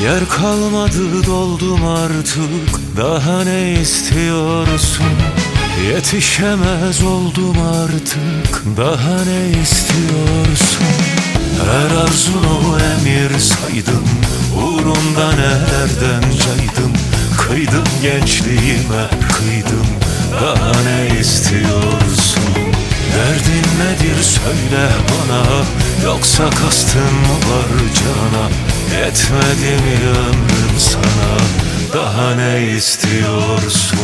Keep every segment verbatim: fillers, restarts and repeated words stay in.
Yer kalmadı, doldum artık, daha ne istiyorsun? Yetişemez oldum artık, daha ne istiyorsun? Her arzunu emir saydım, uğrunda nelerden caydım. Kıydım gençliğime, kıydım, daha ne istiyorsun? Derdin nedir söyle bana, yoksa kastın mı var cana? Yetmedi mi ömrüm sana, daha ne istiyorsun?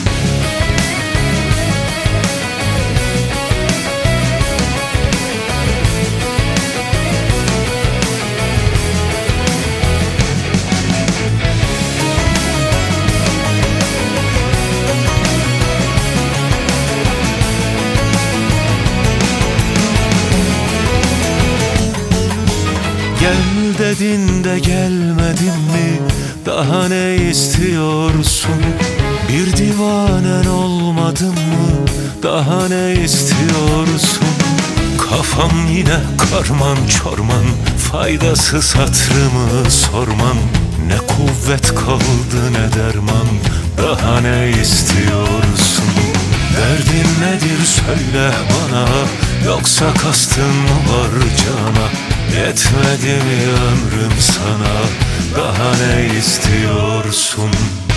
Gel dedin de gelmedin mi, daha ne istiyorsun? Bir divanen olmadın mı, daha ne istiyorsun? Kafam yine karman çorman, faydasız hatırımı sorman. Ne kuvvet kaldı ne derman, daha ne istiyorsun? Derdin nedir söyle bana, yoksa kastın mı var cana? Yetmedi mi ömrüm sana, daha ne istiyorsun?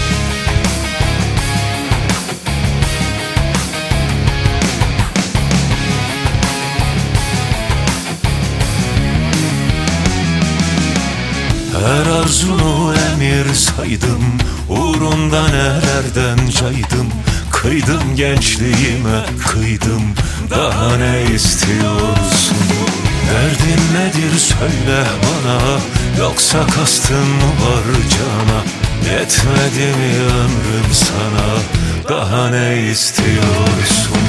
Her arzunu emir saydım, uğrunda nelerden caydım. Kıydım gençliğime, kıydım, daha ne istiyorsun? Derdin nedir söyle bana, yoksa kastın mı var cana? Yetmedi mi ömrüm sana, daha ne istiyorsun?